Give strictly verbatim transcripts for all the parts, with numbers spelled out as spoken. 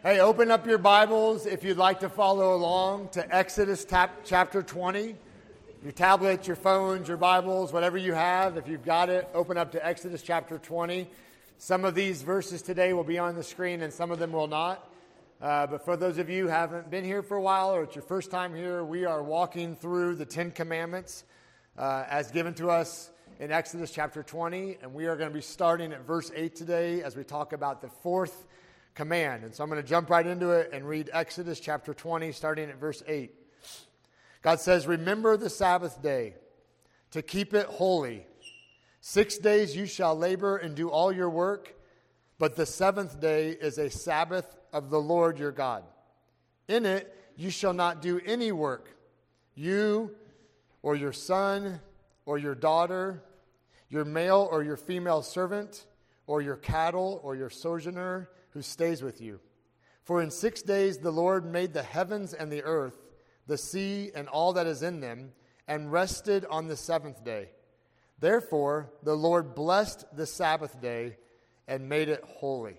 Hey, open up your Bibles if you'd like to follow along to Exodus tap, chapter twenty. Your tablets, your phones, your Bibles, whatever you have, if you've got it, open up to Exodus chapter twenty. Some of these verses today will be on the screen and some of them will not. Uh, but for those of you who haven't been here for a while or it's your first time here, we are walking through the Ten Commandments uh, as given to us in Exodus chapter twenty. And we are going to be starting at verse eight today as we talk about the fourth command. And so I'm going to jump right into it and read Exodus chapter twenty, starting at verse eight. God says, "Remember the Sabbath day to keep it holy. Six days you shall labor and do all your work, but the seventh day is a Sabbath of the Lord your God. In it you shall not do any work, you or your son or your daughter, your male or your female servant, or your cattle or your sojourner who stays with you. For in six days the Lord made the heavens and the earth, the sea and all that is in them, and rested on the seventh day. Therefore the Lord blessed the Sabbath day and made it holy."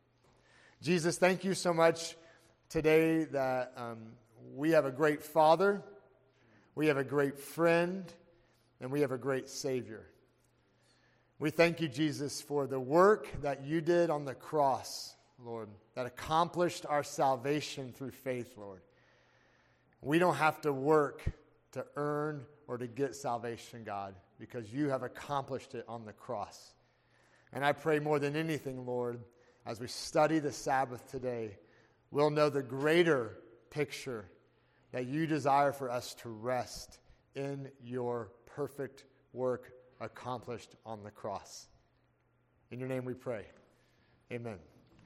Jesus, thank you so much today that um, we have a great Father, we have a great friend, and we have a great Savior. We thank you, Jesus, for the work that you did on the cross, Lord, that accomplished our salvation through faith, Lord. We don't have to work to earn or to get salvation, God, because you have accomplished it on the cross. And I pray more than anything, Lord, as we study the Sabbath today, we'll know the greater picture that you desire for us to rest in your perfect work accomplished on the cross. In your name we pray. Amen.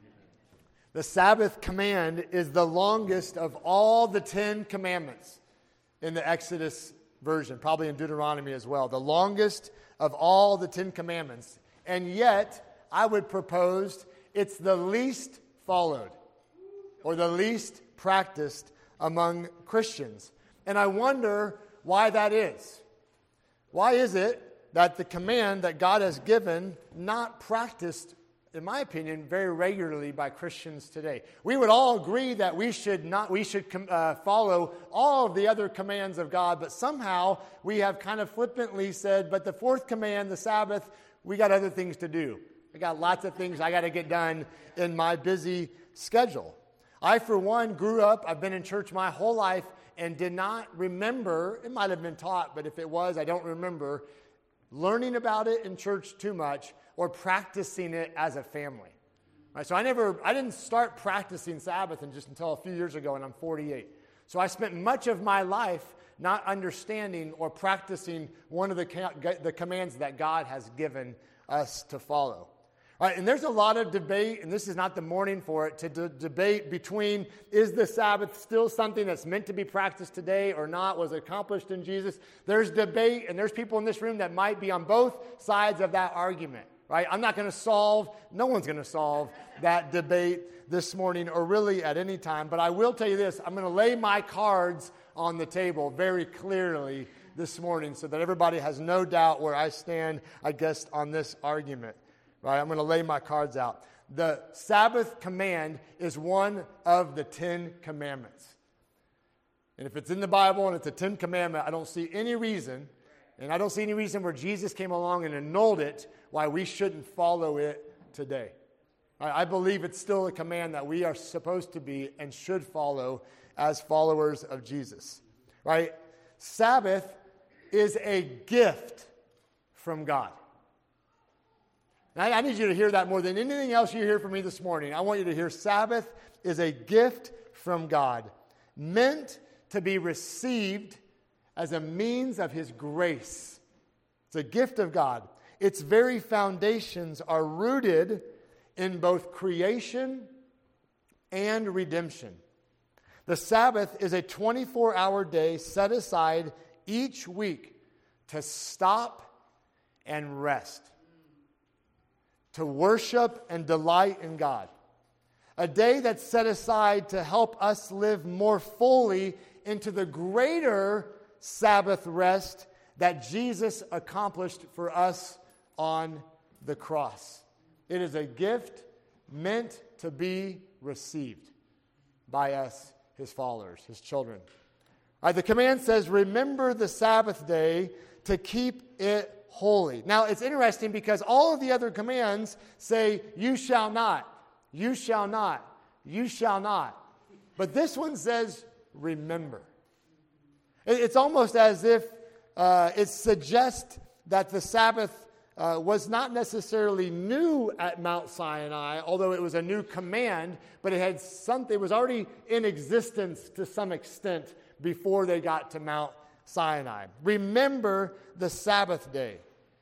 The Sabbath command is the longest of all the Ten Commandments in the Exodus version, probably in Deuteronomy as well. The longest of all the Ten Commandments. And yet, I would propose it's the least followed or the least practiced among Christians. And I wonder why that is. Why is it that the command that God has given not practiced, in my opinion, very regularly by Christians today? We would all agree that we should not, we should uh, follow all of the other commands of God, but somehow we have kind of flippantly said, but the fourth command, the Sabbath, we got other things to do. I got lots of things I got to get done in my busy schedule. I, for one, grew up, I've been in church my whole life and did not remember, it might have been taught, but if it was, I don't remember, learning about it in church too much or practicing it as a family. Right, so I never, I didn't start practicing Sabbath and just until a few years ago, and I'm forty-eight. So I spent much of my life not understanding or practicing one of the, the commands that God has given us to follow. Right, and there's a lot of debate, and this is not the morning for it, to de- debate between is the Sabbath still something that's meant to be practiced today or not? Was it accomplished in Jesus? There's debate, and there's people in this room that might be on both sides of that argument. Right? I'm not going to solve, no one's going to solve that debate this morning or really at any time. But I will tell you this, I'm going to lay my cards on the table very clearly this morning so that everybody has no doubt where I stand, I guess, on this argument. Right? I'm going to lay my cards out. The Sabbath command is one of the Ten Commandments. And if it's in the Bible and it's a Ten Commandment, I don't see any reason, and I don't see any reason where Jesus came along and annulled it, why we shouldn't follow it today. I believe it's still a command that we are supposed to be and should follow as followers of Jesus. Right? Sabbath is a gift from God. And I need you to hear that more than anything else you hear from me this morning. I want you to hear Sabbath is a gift from God, meant to be received as a means of His grace. It's a gift of God. Its very foundations are rooted in both creation and redemption. The Sabbath is a twenty-four hour day set aside each week to stop and rest, to worship and delight in God. A day that's set aside to help us live more fully into the greater Sabbath rest that Jesus accomplished for us on the cross. It is a gift meant to be received. by us, his followers, his children. All right, the command says, remember the Sabbath day to keep it holy. Now, it's interesting because all of the other commands say, you shall not, you shall not, you shall not. But this one says, remember. It's almost as if uh, it suggests that the Sabbath uh, was not necessarily new at Mount Sinai, although it was a new command, but it had something, it was already in existence to some extent before they got to Mount Sinai. Remember the Sabbath day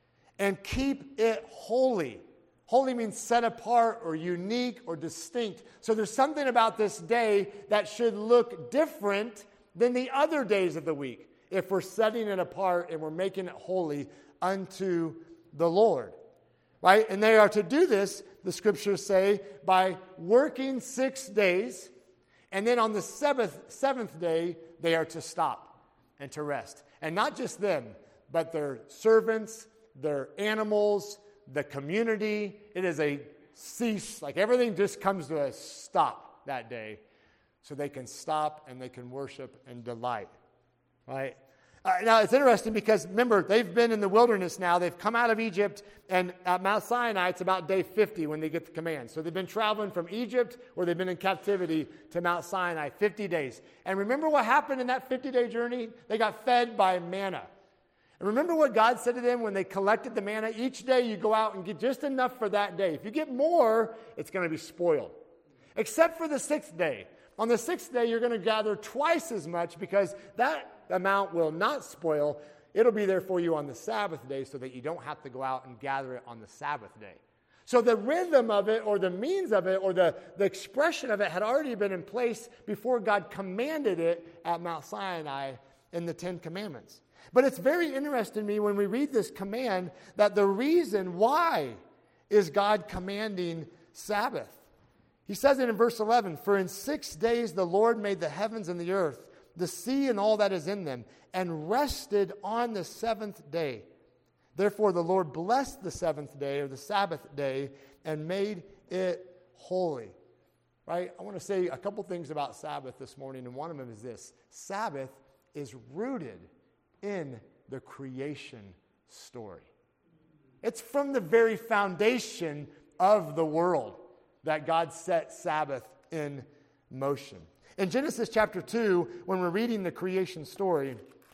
and keep it holy. Holy means set apart or unique or distinct. So there's something about this day that should look different than the other days of the week if we're setting it apart and we're making it holy unto the Lord. Right? And they are to do this, the scriptures say, by working six days, and then on the seventh, seventh day, they are to stop and to rest. And not just them, but their servants, their animals, the community. It is a cease, like everything just comes to a stop that day so they can stop and they can worship and delight, right? Uh, now, it's interesting because, remember, they've been in the wilderness now. They've come out of Egypt, and at Mount Sinai, it's about day fifty when they get the command. So they've been traveling from Egypt, or they've been in captivity, to Mount Sinai, fifty days. And remember what happened in that fifty-day journey? They got fed by manna. And remember what God said to them when they collected the manna? Each day you go out and get just enough for that day. If you get more, it's going to be spoiled. Except for the sixth day. On the sixth day, you're going to gather twice as much because that amount will not spoil. It'll be there for you on the Sabbath day so that you don't have to go out and gather it on the Sabbath day. So the rhythm of it or the means of it or the, the expression of it had already been in place before God commanded it at Mount Sinai in the Ten Commandments. But it's very interesting to me when we read this command that the reason why is God commanding Sabbath. He says it in verse eleven, for in six days the Lord made the heavens and the earth, the sea and all that is in them, and rested on the seventh day. Therefore the Lord blessed the seventh day, or the Sabbath day, and made it holy. Right? I want to say a couple things about Sabbath this morning, and one of them is this. Sabbath is rooted in the creation story. It's from the very foundation of the world that God set Sabbath in motion. In Genesis chapter two, when we're reading the creation story,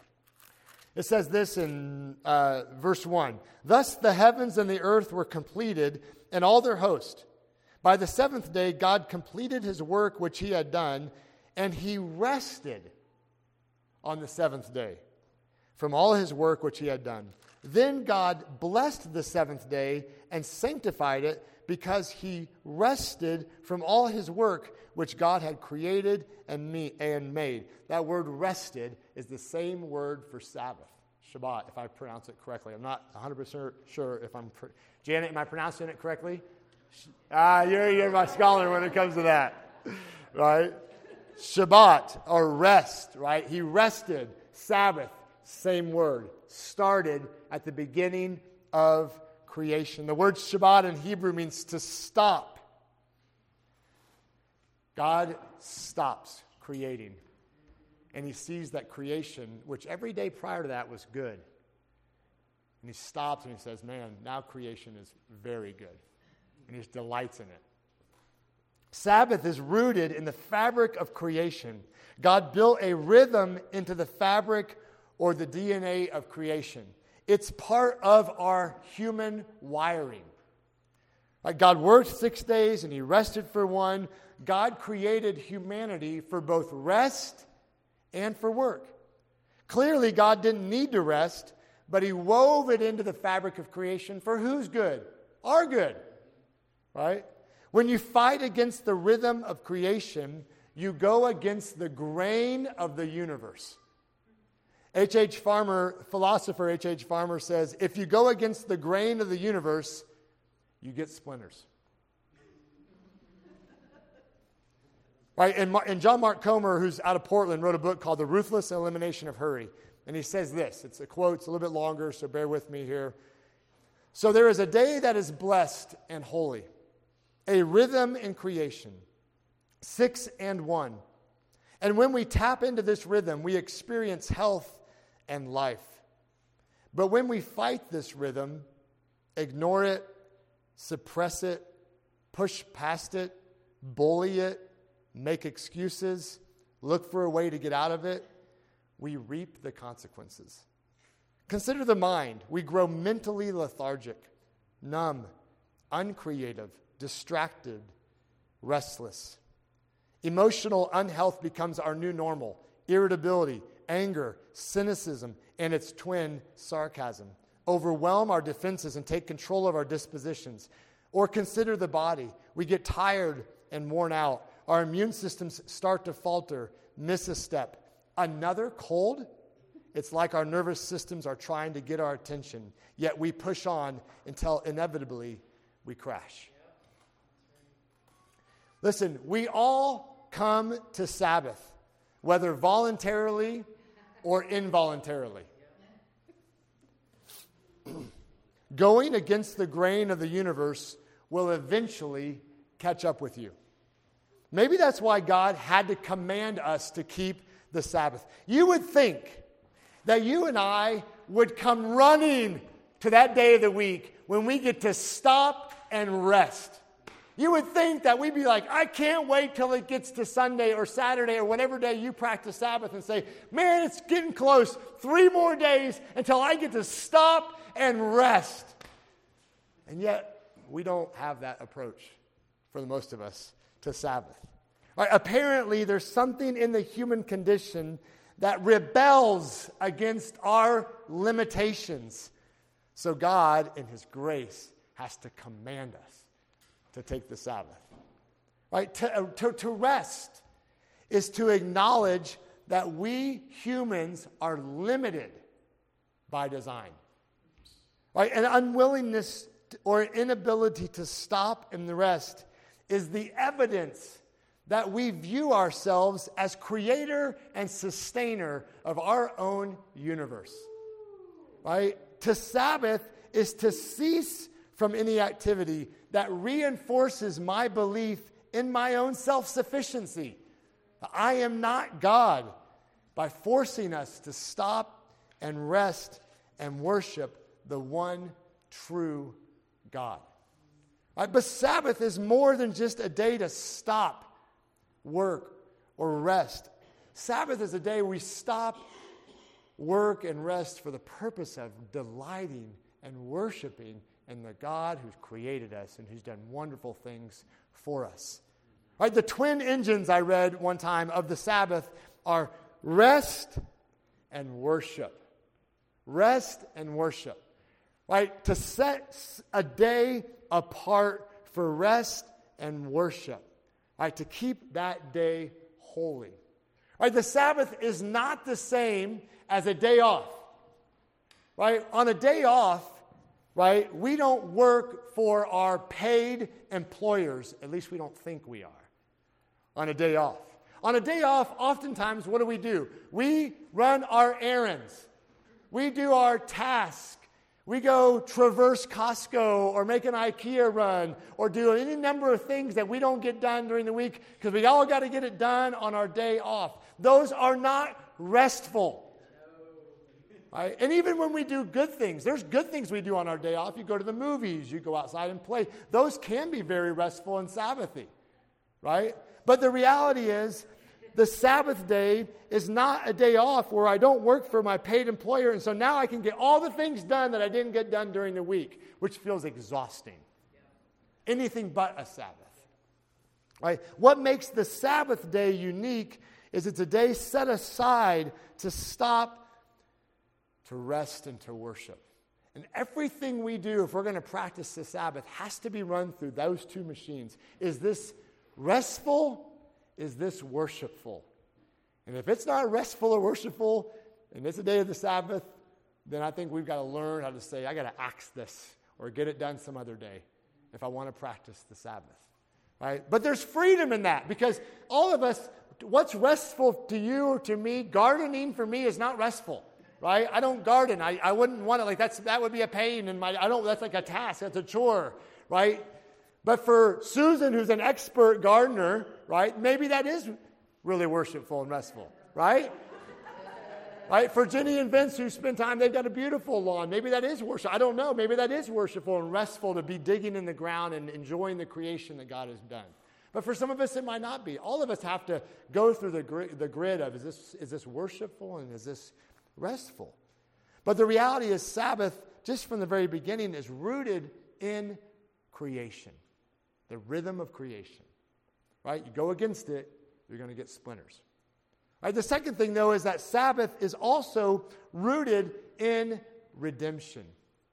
it says this in uh, verse one. Thus the heavens and the earth were completed, and all their host. By the seventh day, God completed his work which he had done, and he rested on the seventh day from all his work which he had done. Then God blessed the seventh day and sanctified it, because he rested from all his work which God had created and me and made. That word rested is the same word for Sabbath, Shabbat, if I pronounce it correctly. I'm not one hundred percent sure if I'm... Pre- Janet, am I pronouncing it correctly? Ah, you're, you're my scholar when it comes to that, right? Shabbat, or rest, right? He rested. Sabbath, same word. Started at the beginning of creation. The word Shabbat in Hebrew means to stop. God stops creating. And he sees that creation, which every day prior to that was good. And he stops and he says, man, now creation is very good. And he just delights in it. Sabbath is rooted in the fabric of creation. God built a rhythm into the fabric or the D N A of creation. It's part of our human wiring. Like God worked six days and he rested for one. God created humanity for both rest and for work. Clearly, God didn't need to rest, but he wove it into the fabric of creation for whose good? Our good. Right? When you fight against the rhythm of creation, you go against the grain of the universe. H H. Farmer, philosopher H H. Farmer says, if you go against the grain of the universe, you get splinters. Right? And, Mar- and John Mark Comer, who's out of Portland, wrote a book called The Ruthless Elimination of Hurry. And he says this. It's a quote. It's a little bit longer, so bear with me here. So there is a day that is blessed and holy, a rhythm in creation, six and one. And when we tap into this rhythm, we experience health and life. But when we fight this rhythm, ignore it, suppress it, push past it, bully it, make excuses, look for a way to get out of it, we reap the consequences. Consider the mind. We grow mentally lethargic, numb, uncreative, distracted, restless. Emotional unhealth becomes our new normal. Irritability, anger, cynicism, and its twin, sarcasm, overwhelm our defenses and take control of our dispositions. Or consider the body. We get tired and worn out. Our immune systems start to falter, miss a step. Another cold? It's like our nervous systems are trying to get our attention, yet we push on until inevitably we crash. Listen, we all come to Sabbath, whether voluntarily or involuntarily. Going against the grain of the universe will eventually catch up with you. Maybe that's why God had to command us to keep the Sabbath. You would think that you and I would come running to that day of the week when we get to stop and rest. You would think that we'd be like, I can't wait till it gets to Sunday or Saturday or whatever day you practice Sabbath and say, man, it's getting close. Three more days until I get to stop and rest. And yet, we don't have that approach for the most of us to Sabbath. All right, apparently, there's something in the human condition that rebels against our limitations. So God, in His grace, has to command us to take the Sabbath. Right? To, uh, to, to rest is to acknowledge that we humans are limited by design. Right? An unwillingness or inability to stop and rest is the evidence that we view ourselves as creator and sustainer of our own universe. Right? To Sabbath is to cease from any activity that reinforces my belief in my own self-sufficiency. I am not God, by forcing us to stop and rest and worship the one true God. Right? But Sabbath is more than just a day to stop, work, or rest. Sabbath is a day we stop, work, and rest for the purpose of delighting and worshiping in the God who's created us and who's done wonderful things for us. Right? The twin engines I read one time of the Sabbath are rest and worship. Rest and worship. Right? To set a day apart for rest and worship. Right? To keep that day holy. Right? The Sabbath is not the same as a day off. Right? On a day off, right, we don't work for our paid employers. At least we don't think we are. On a day off. On a day off, oftentimes, what do we do? We run our errands. We do our tasks. We go traverse Costco or make an IKEA run or do any number of things that we don't get done during the week because we all got to get it done on our day off. Those are not restful. Right? And even when we do good things, there's good things we do on our day off. You go to the movies, you go outside and play. Those can be very restful and Sabbathy. Right? But the reality is, the Sabbath day is not a day off where I don't work for my paid employer, and so now I can get all the things done that I didn't get done during the week, which feels exhausting. Yeah. Anything but a Sabbath. Right? What makes the Sabbath day unique is it's a day set aside to stop, to rest, and to worship. And everything we do, if we're going to practice the Sabbath, has to be run through those two machines. Is this restful? Is this worshipful? And if it's not restful or worshipful, and it's a day of the Sabbath, then I think we've got to learn how to say, I got to axe this or get it done some other day if I want to practice the Sabbath. Right? But there's freedom in that because all of us, what's restful to you or to me, gardening for me is not restful. Right? I don't garden. I, I wouldn't want it. Like that's that would be a pain in my I don't that's like a task, that's a chore, right? But for Susan, who's an expert gardener, right, maybe that is really worshipful and restful, right? Right? For Jenny and Vince who spend time, they've got a beautiful lawn. Maybe that is worship. I don't know. Maybe that is worshipful and restful to be digging in the ground and enjoying the creation that God has done. But for some of us, it might not be. All of us have to go through the grid, the grid of, is this, is this worshipful and is this restful? But the reality is Sabbath, just from the very beginning, is rooted in creation. The rhythm of creation. Right? You go against it, you're going to get splinters. Right? The second thing, though, is that Sabbath is also rooted in redemption.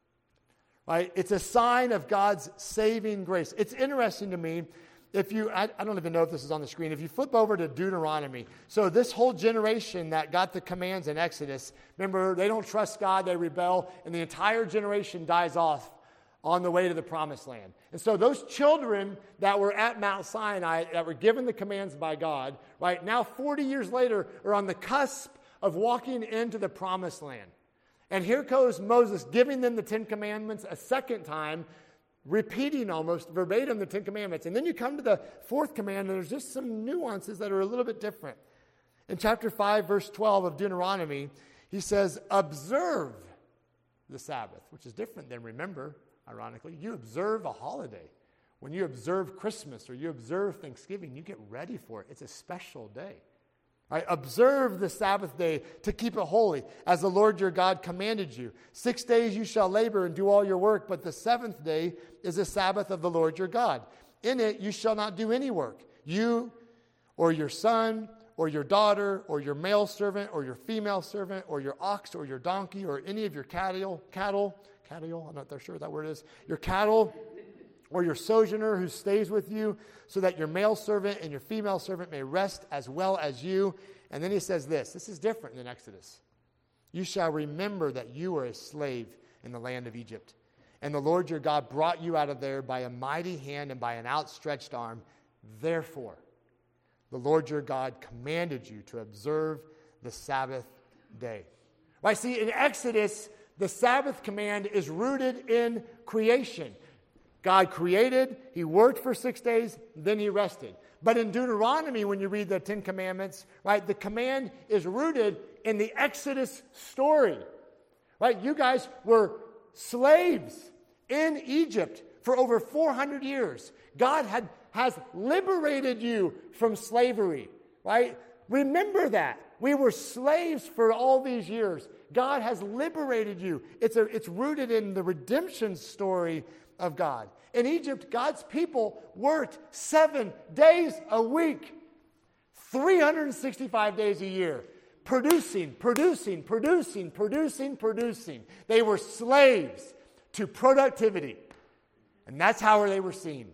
Right? It's a sign of God's saving grace. It's interesting to me. If you, I, I don't even know if this is on the screen. If you flip over to Deuteronomy, so this whole generation that got the commands in Exodus, remember, they don't trust God, they rebel, and the entire generation dies off on the way to the promised land. And so those children that were at Mount Sinai, that were given the commands by God, right, now forty years later are on the cusp of walking into the promised land. And here goes Moses giving them the Ten Commandments a second time, repeating almost verbatim the Ten Commandments. And then you come to the fourth command, and there's just some nuances that are a little bit different. In chapter five, verse twelve of Deuteronomy, he says, observe the Sabbath, which is different than remember, ironically. You observe a holiday. When you observe Christmas or you observe Thanksgiving, you get ready for it. It's a special day. Right? Observe the Sabbath day to keep it holy, as the Lord your God commanded you. Six days you shall labor and do all your work, but the seventh day is the Sabbath of the Lord your God. In it you shall not do any work, you or your son or your daughter or your male servant or your female servant or your ox or your donkey or any of your cattle, cattle, cattle, I'm not that sure what that word is, your cattle or your sojourner who stays with you, so that your male servant and your female servant may rest as well as you. And then he says this. This is different than Exodus. You shall remember that you were a slave in the land of Egypt, and the Lord your God brought you out of there by a mighty hand and by an outstretched arm. Therefore, the Lord your God commanded you to observe the Sabbath day. Right? See, in Exodus, the Sabbath command is rooted in creation. God created, he worked for six days, then he rested. But in Deuteronomy, when you read the Ten Commandments, right, the command is rooted in the Exodus story. Right? You guys were slaves in Egypt for over four hundred years. God had, has liberated you from slavery. Right? Remember that. We were slaves for all these years. God has liberated you. It's, a, it's rooted in the redemption story of God. In Egypt, God's people worked seven days a week, three hundred sixty-five days a year, producing, producing, producing, producing, producing. They were slaves to productivity. And that's how they were seen,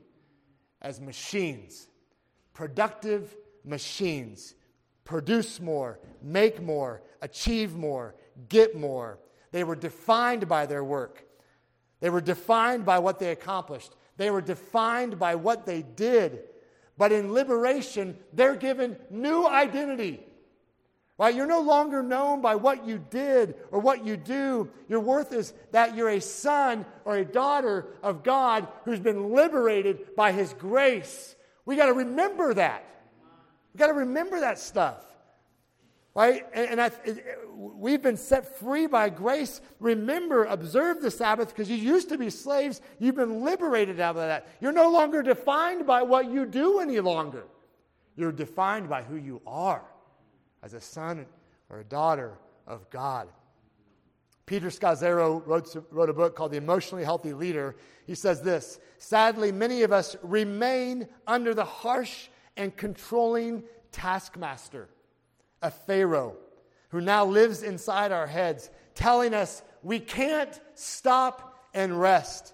as machines, productive machines. Produce more, make more, achieve more, get more. They were defined by their work. They were defined by what they accomplished. They were defined by what they did. But in liberation, they're given new identity. Right? You're no longer known by what you did or what you do. Your worth is that you're a son or a daughter of God who's been liberated by his grace. We got to remember that. We got to remember that stuff. Right? And, and I, it, we've been set free by grace. Remember, observe the Sabbath, because you used to be slaves. You've been liberated out of that. You're no longer defined by what you do any longer. You're defined by who you are as a son or a daughter of God. Peter Scazzaro wrote, wrote a book called The Emotionally Healthy Leader. He says this: sadly, many of us remain under the harsh and controlling taskmaster, a Pharaoh, who now lives inside our heads, telling us we can't stop and rest.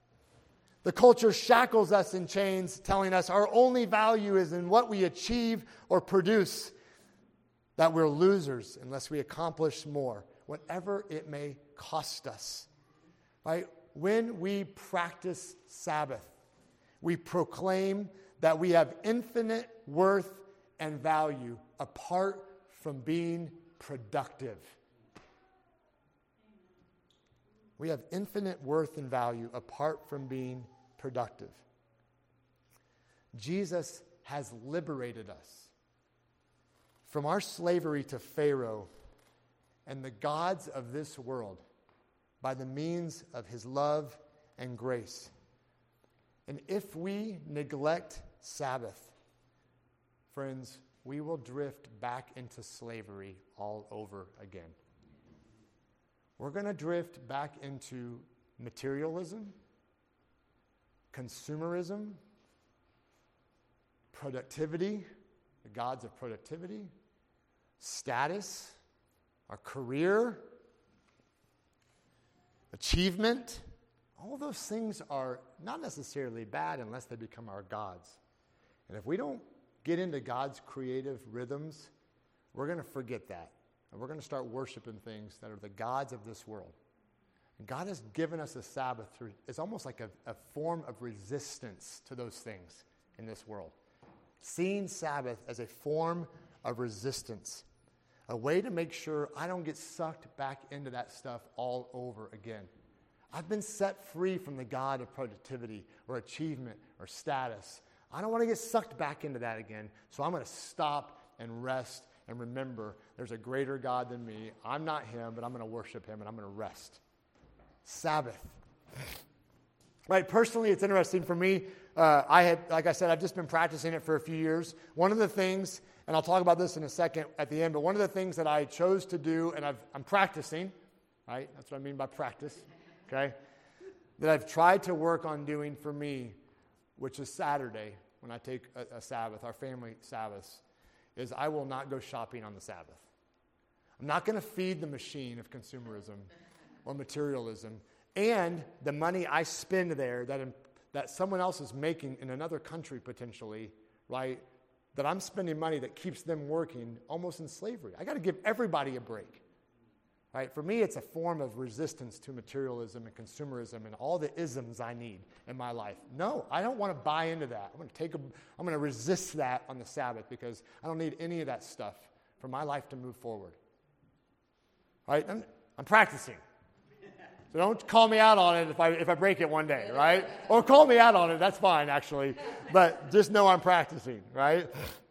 The culture shackles us in chains, telling us our only value is in what we achieve or produce, that we're losers unless we accomplish more, whatever it may cost us. Right? When we practice Sabbath, we proclaim that we have infinite worth and value apart from being productive. We have infinite worth and value apart from being productive. Jesus has liberated us from our slavery to Pharaoh and the gods of this world by the means of his love and grace. And if we neglect Sabbath, friends, we will drift back into slavery all over again. We're going to drift back into materialism, consumerism, productivity, the gods of productivity, status, our career, achievement. All those things are not necessarily bad unless they become our gods. And if we don't get into God's creative rhythms, we're going to forget that. And we're going to start worshiping things that are the gods of this world. And God has given us a Sabbath through, it's almost like a, a form of resistance to those things in this world. Seeing Sabbath as a form of resistance, a way to make sure I don't get sucked back into that stuff all over again. I've been set free from the God of productivity or achievement or status. I don't want to get sucked back into that again, so I'm going to stop and rest and remember there's a greater God than me. I'm not him, but I'm going to worship him and I'm going to rest. Sabbath. Right, personally, it's interesting for me. Uh, I had, like I said, I've just been practicing it for a few years. One of the things, and I'll talk about this in a second at the end, but one of the things that I chose to do, and I've, I'm practicing, right? That's what I mean by practice, okay? That I've tried to work on doing for me, which is Saturday, when I take a, a Sabbath, our family Sabbaths, is I will not go shopping on the Sabbath. I'm not going to feed the machine of consumerism or materialism. And the money I spend there that that someone else is making in another country potentially, right, that I'm spending money that keeps them working almost in slavery. I got to give everybody a break. Right? For me, it's a form of resistance to materialism and consumerism and all the isms I need in my life. No, I don't want to buy into that. I'm going to take a, I'm going to resist that on the Sabbath because I don't need any of that stuff for my life to move forward. Right? I'm, I'm practicing. So don't call me out on it if I if I break it one day, right? Or call me out on it, that's fine, actually. But just know I'm practicing, right?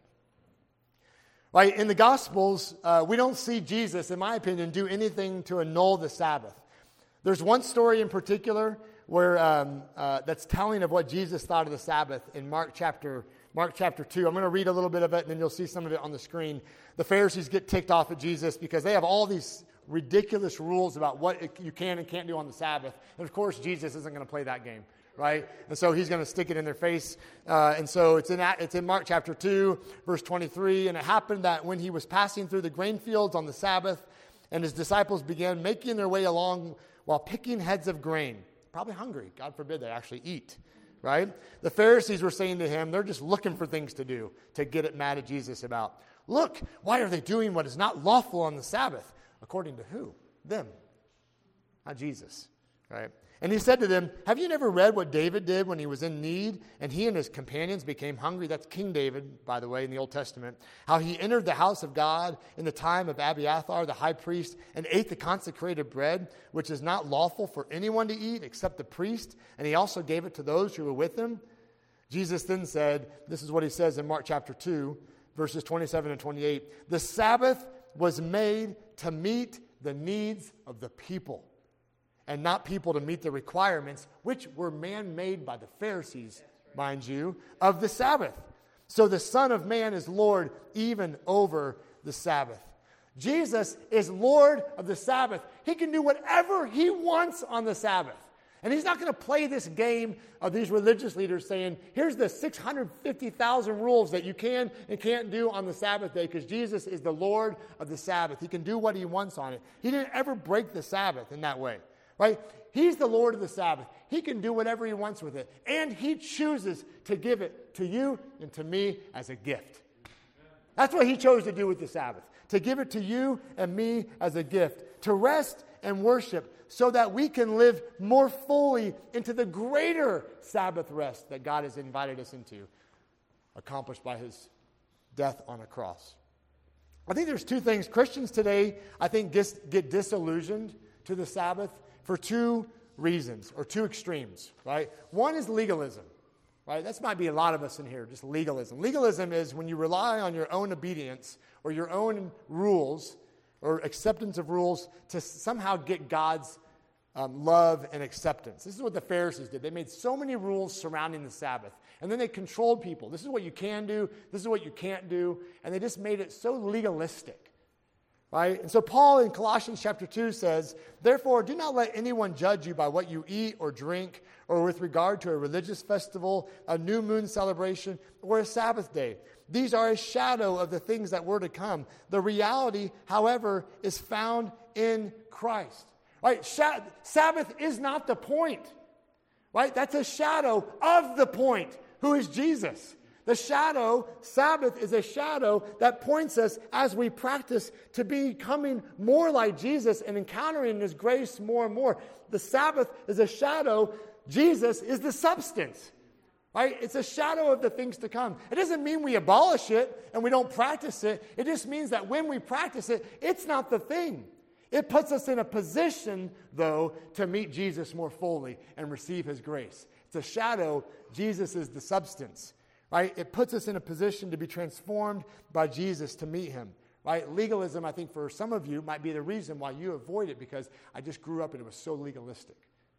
Right, in the Gospels, uh, we don't see Jesus, in my opinion, do anything to annul the Sabbath. There's one story in particular where um, uh, that's telling of what Jesus thought of the Sabbath in Mark chapter Mark chapter two. I'm going to read a little bit of it, and then you'll see some of it on the screen. The Pharisees get ticked off at Jesus because they have all these ridiculous rules about what you can and can't do on the Sabbath. And of course, Jesus isn't going to play that game, right? And so he's going to stick it in their face. Uh, and so it's in it's in Mark chapter two, verse twenty-three. And it happened that when he was passing through the grain fields on the Sabbath, and his disciples began making their way along while picking heads of grain, probably hungry. God forbid they actually eat, right? The Pharisees were saying to him, they're just looking for things to do to get it mad at Jesus about. Look, why are they doing what is not lawful on the Sabbath? According to who? Them. Not Jesus. Right? And he said to them, have you never read what David did when he was in need and he and his companions became hungry? That's King David, by the way, in the Old Testament. How he entered the house of God in the time of Abiathar, the high priest, and ate the consecrated bread, which is not lawful for anyone to eat except the priest. And he also gave it to those who were with him. Jesus then said, this is what he says in Mark chapter two, verses twenty-seven and twenty-eight. The Sabbath was made to meet the needs of the people, and not people to meet the requirements, which were man-made by the Pharisees, mind you, of the Sabbath. So the Son of Man is Lord even over the Sabbath. Jesus is Lord of the Sabbath. He can do whatever he wants on the Sabbath. And he's not going to play this game of these religious leaders saying, here's the six hundred fifty thousand rules that you can and can't do on the Sabbath day, because Jesus is the Lord of the Sabbath. He can do what he wants on it. He didn't ever break the Sabbath in that way, right? He's the Lord of the Sabbath. He can do whatever he wants with it. And he chooses to give it to you and to me as a gift. That's what he chose to do with the Sabbath, to give it to you and me as a gift, to rest and worship, so that we can live more fully into the greater Sabbath rest that God has invited us into, accomplished by his death on a cross. I think there's two things. Christians today, I think, dis- get disillusioned to the Sabbath for two reasons, or two extremes, right? One is legalism. right? That might be a lot of us in here, just legalism. Legalism is when you rely on your own obedience or your own rules or acceptance of rules to somehow get God's um, love and acceptance. This is what the Pharisees did. They made so many rules surrounding the Sabbath, and then they controlled people. This is what you can do. This is what you can't do. And they just made it so legalistic. Right? And so Paul in Colossians chapter two says, therefore, do not let anyone judge you by what you eat or drink, or with regard to a religious festival, a new moon celebration, or a Sabbath day. These are a shadow of the things that were to come. The reality, however, is found in Christ. Right? Sh- Sabbath is not the point. Right? That's a shadow of the point, who is Jesus. The shadow, Sabbath, is a shadow that points us as we practice to becoming more like Jesus and encountering His grace more and more. The Sabbath is a shadow. Jesus is the substance. Right? It's a shadow of the things to come. It doesn't mean we abolish it and we don't practice it. It just means that when we practice it, it's not the thing. It puts us in a position, though, to meet Jesus more fully and receive His grace. It's a shadow. Jesus is the substance. Right? It puts us in a position to be transformed by Jesus to meet Him. Right? Legalism, I think, for some of you, might be the reason why you avoid it, because I just grew up and it was so legalistic.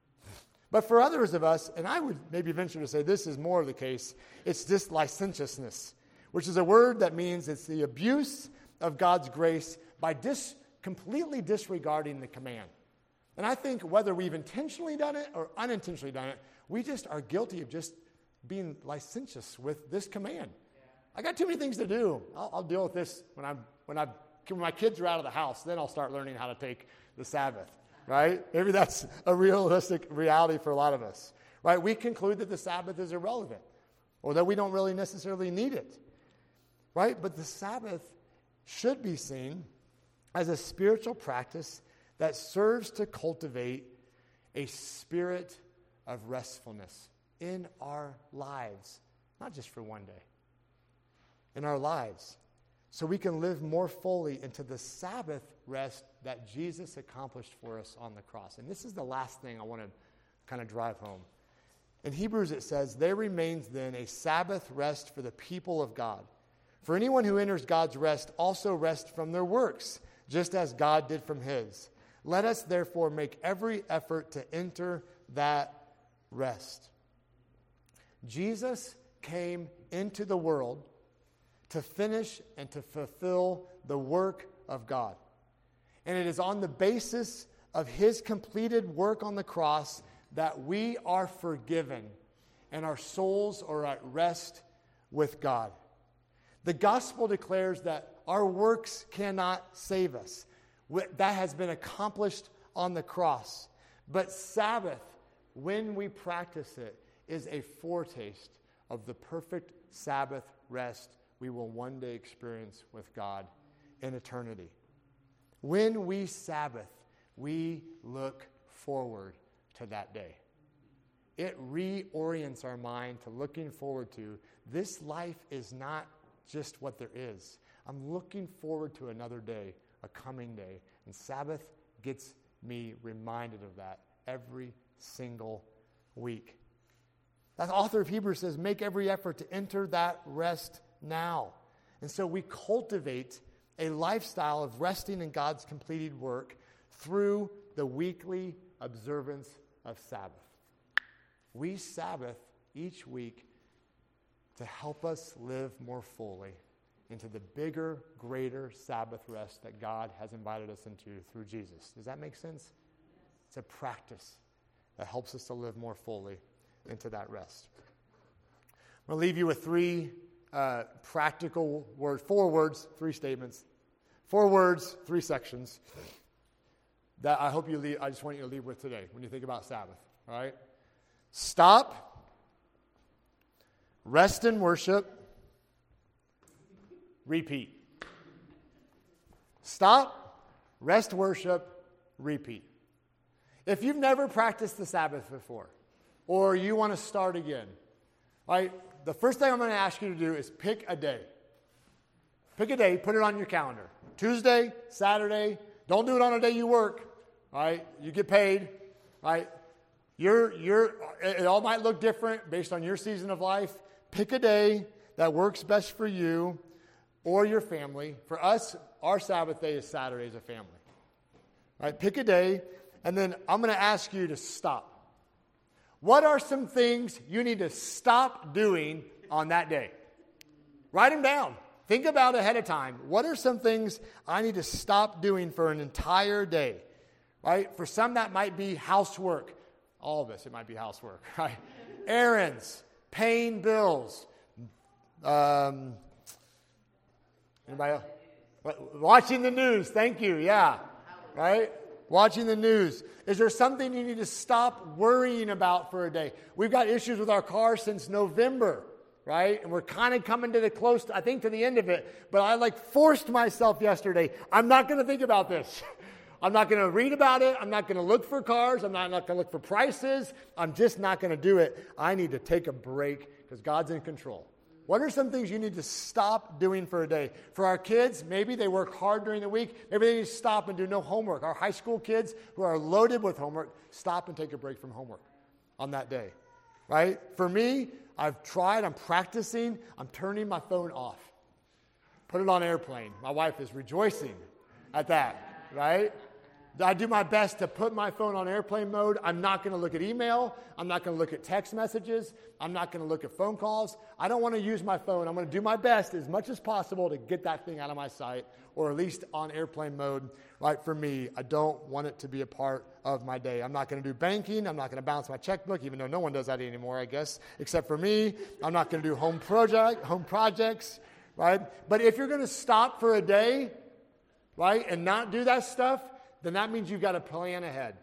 But for others of us, and I would maybe venture to say this is more of the case, it's this licentiousness, which is a word that means it's the abuse of God's grace by dis, completely disregarding the command. And I think whether we've intentionally done it or unintentionally done it, we just are guilty of just being licentious with this command. I got too many things to do. I'll, I'll deal with this when I'm when I when my kids are out of the house. Then I'll start learning how to take the Sabbath. Right? Maybe that's a realistic reality for a lot of us. Right? We conclude that the Sabbath is irrelevant, or that we don't really necessarily need it. Right? But the Sabbath should be seen as a spiritual practice that serves to cultivate a spirit of restfulness in our lives, not just for one day, in our lives, so we can live more fully into the Sabbath rest that Jesus accomplished for us on the cross. And this is the last thing I want to kind of drive home. In Hebrews it says, there remains then a Sabbath rest for the people of God. For anyone who enters God's rest also rests from their works, just as God did from His. Let us therefore make every effort to enter that rest. Jesus came into the world to finish and to fulfill the work of God. And it is on the basis of His completed work on the cross that we are forgiven and our souls are at rest with God. The gospel declares that our works cannot save us. That has been accomplished on the cross. But Sabbath, when we practice it, is a foretaste of the perfect Sabbath rest we will one day experience with God in eternity. When we Sabbath, we look forward to that day. It reorients our mind to looking forward to this life is not just what there is. I'm looking forward to another day, a coming day. And Sabbath gets me reminded of that every single week. The author of Hebrews says, make every effort to enter that rest now. And so we cultivate a lifestyle of resting in God's completed work through the weekly observance of Sabbath. We Sabbath each week to help us live more fully into the bigger, greater Sabbath rest that God has invited us into through Jesus. Does that make sense? It's a practice that helps us to live more fully into that rest. I'm going to leave you with three uh, practical words, four words, three statements, four words, three sections that I hope you leave, I just want you to leave with today when you think about Sabbath, all right? Stop, rest and worship, repeat. Stop, rest, worship, repeat. If you've never practiced the Sabbath before, or you want to start again, right? The first thing I'm going to ask you to do is pick a day. Pick a day, put it on your calendar. Tuesday, Saturday. Don't do it on a day you work, right? You get paid, right? You're, you're, it all might look different based on your season of life. Pick a day that works best for you or your family. For us, our Sabbath day is Saturday as a family. All right, pick a day, and then I'm going to ask you to stop. What are some things you need to stop doing on that day? Write them down. Think about ahead of time. What are some things I need to stop doing for an entire day? Right? For some, that might be housework. All of us, it might be housework. Right? Errands, paying bills. Um, anybody else? Watching the news. Thank you. Yeah. Right? Watching the news. Is there something you need to stop worrying about for a day? We've got issues with our car since November. Right? And we're kind of coming to the close, I think, to the end of it. But I like forced myself yesterday. I'm not going to think about this. I'm not going to read about it. I'm not going to look for cars. I'm not, not going to look for prices. I'm just not going to do it. I need to take a break because God's in control. What are some things you need to stop doing for a day? For our kids, maybe they work hard during the week. Maybe they need to stop and do no homework. Our high school kids who are loaded with homework, stop and take a break from homework on that day. Right? For me, I've tried, I'm practicing, I'm turning my phone off. Put it on airplane. My wife is rejoicing at that, right? I do my best to put my phone on airplane mode. I'm not going to look at email. I'm not going to look at text messages. I'm not going to look at phone calls. I don't want to use my phone. I'm going to do my best as much as possible to get that thing out of my sight, or at least on airplane mode, right, for me. I don't want it to be a part of my day. I'm not going to do banking. I'm not going to balance my checkbook, even though no one does that anymore, I guess, except for me. I'm not going to do home project, home projects, right? But if you're going to stop for a day, right, and not do that stuff, then that means you've got to plan ahead.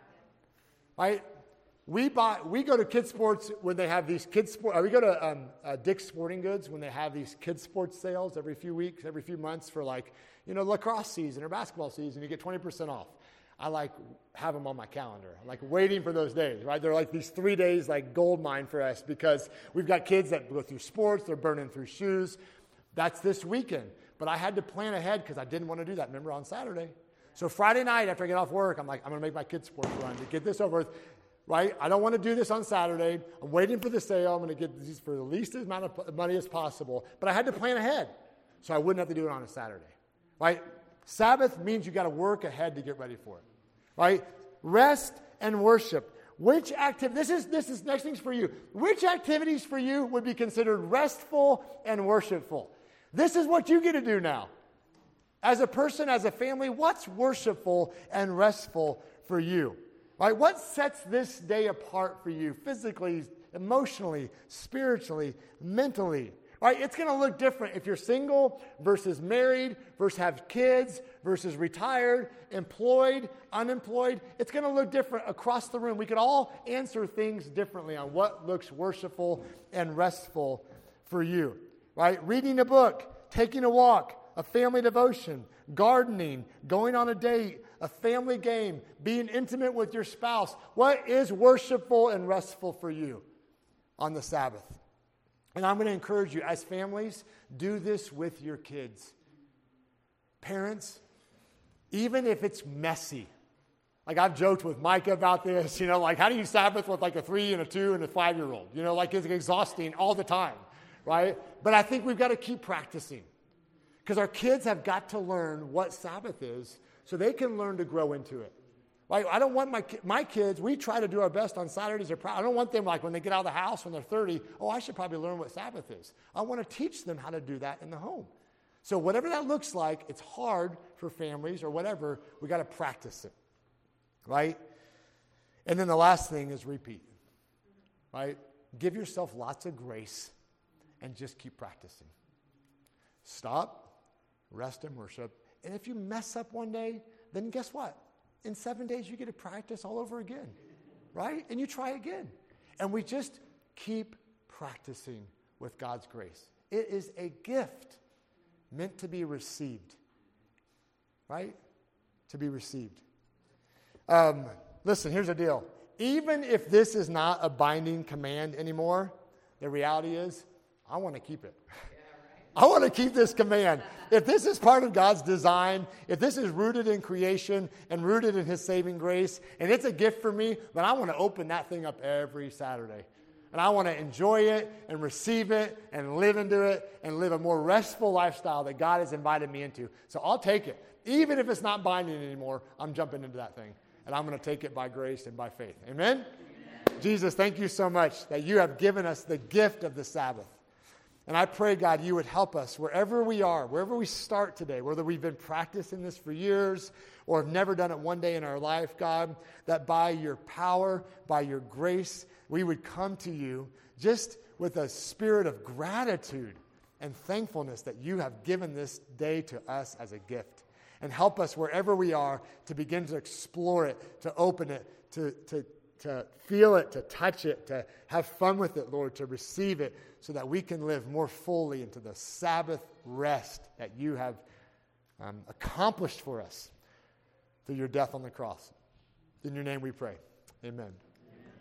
Right? We buy, we go to kids sports when they have these kids sport. Uh, we go to um, uh, Dick's Sporting Goods when they have these kids sports sales every few weeks, every few months for like, you know, lacrosse season or basketball season. You get twenty percent off. I like have them on my calendar. I'm like waiting for those days, right? They're like these three days like gold mine for us because we've got kids that go through sports. They're burning through shoes. That's this weekend. But I had to plan ahead because I didn't want to do that. Remember on Saturday? So Friday night after I get off work, I'm like, I'm going to make my kids' sports run to get this over with, right? I don't want to do this on Saturday. I'm waiting for the sale. I'm going to get these for the least amount of money as possible. But I had to plan ahead so I wouldn't have to do it on a Saturday, right? Sabbath means you got to work ahead to get ready for it, right? Rest and worship. Which activity, this is, this is next thing's for you. Which activities for you would be considered restful and worshipful? This is what you get to do now. As a person, as a family, what's worshipful and restful for you? Right? What sets this day apart for you physically, emotionally, spiritually, mentally? Right? It's going to look different if you're single versus married versus have kids versus retired, employed, unemployed. It's going to look different across the room. We could all answer things differently on what looks worshipful and restful for you. Right? Reading a book, taking a walk, a family devotion, gardening, going on a date, a family game, being intimate with your spouse. What is worshipful and restful for you on the Sabbath? And I'm going to encourage you, as families, do this with your kids. Parents, even if it's messy. Like I've joked with Micah about this, you know, like how do you Sabbath with like a three and a two and a five-year-old? You know, like it's exhausting all the time, right? But I think we've got to keep practicing. Because our kids have got to learn what Sabbath is so they can learn to grow into it. Like, I don't want my my kids, we try to do our best on Saturdays. Or I don't want them, like, when they get out of the house when they're thirty, oh, I should probably learn what Sabbath is. I want to teach them how to do that in the home. So whatever that looks like, it's hard for families or whatever, we got to practice it, right? And then the last thing is repeat, right? Give yourself lots of grace and just keep practicing. Stop. Rest and worship. And if you mess up one day, then guess what? In seven days, you get to practice all over again, right? And you try again. And we just keep practicing with God's grace. It is a gift meant to be received, right? To be received. Um, listen, here's the deal. Even if this is not a binding command anymore, the reality is, I want to keep it. I want to keep this command. If this is part of God's design, if this is rooted in creation and rooted in his saving grace, and it's a gift for me, then I want to open that thing up every Saturday. And I want to enjoy it and receive it and live into it and live a more restful lifestyle that God has invited me into. So I'll take it. Even if it's not binding anymore, I'm jumping into that thing. And I'm going to take it by grace and by faith. Amen? Amen? Jesus, thank you so much that you have given us the gift of the Sabbath. And I pray, God, you would help us wherever we are, wherever we start today, whether we've been practicing this for years or have never done it one day in our life, God, that by your power, by your grace, we would come to you just with a spirit of gratitude and thankfulness that you have given this day to us as a gift. And help us wherever we are to begin to explore it, to open it, to, to, to feel it, to touch it, to have fun with it, Lord, to receive it so that we can live more fully into the Sabbath rest that you have um, accomplished for us through your death on the cross. In your name we pray. Amen.